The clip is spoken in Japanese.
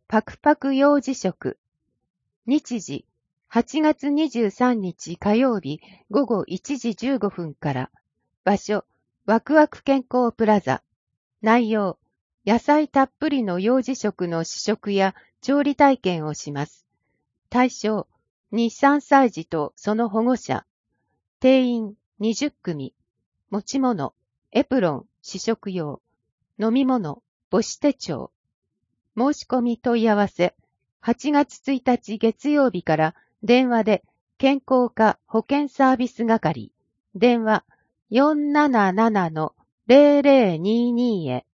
パクパク幼児食。日時、8月23日火曜日午後1時15分から。場所、ワクワク健康プラザ。内容、野菜たっぷりの幼児食の試食や調理体験をします。対象、2、3歳児とその保護者。定員20組。持ち物、エプロン、試食用。飲み物、母子手帳。申し込み問い合わせ。8月1日月曜日から電話で健康課保健サービス係。電話477-0022へ。